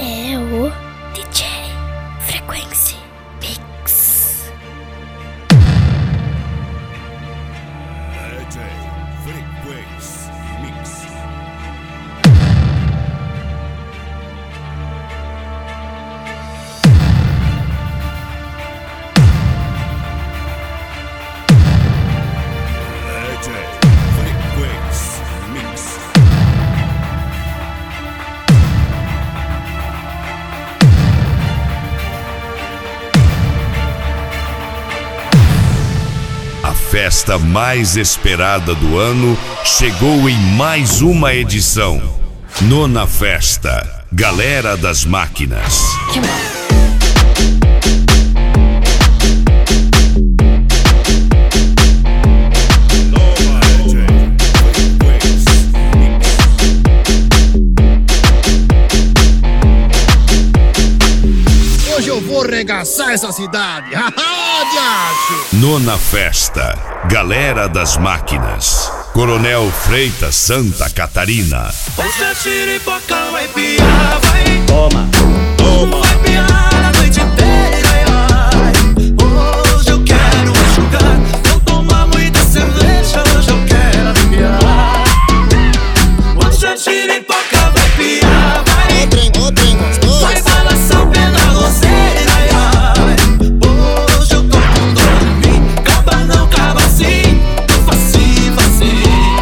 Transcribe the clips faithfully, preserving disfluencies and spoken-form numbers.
é o D J Frequency Mix. D J Frequency Mix. D J Frequency Mix. A festa mais esperada do ano chegou em mais uma edição. Nona Festa, Galera das Máquinas. Que bom. Hoje eu vou regaçar essa cidade. Diacho! Nona Festa, Galera das Máquinas. Coronel Freitas, Santa Catarina. Essa tiripoca vai piar, vai. Toma, toma. Vai piar a noite inteira, ai. Hoje eu quero jogar. Não tomar muita cerveja, hoje eu quero arrepiar. Hoje a tiripoca vai piar, vai. O trem, o trem gostoso. Vai balançar o pé na roceira, ai, ai. Hoje eu tô com dor em mim. Caba não, caba assim. Faci, faci.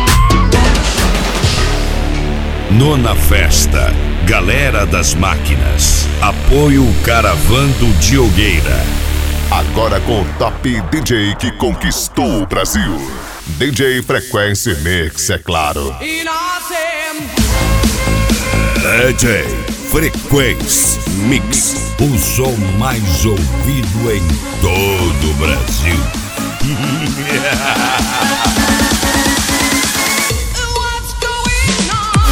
Nona Festa, Galera das Máquinas. Apoio Caravando Diogueira. Agora com o top D J que conquistou o Brasil. D J Frequency Mix, é claro. E nós D J Frequency Mix. O som mais ouvido em todo o Brasil. What's going on?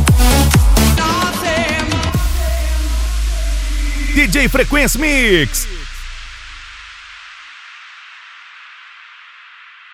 D J Frequency Mix.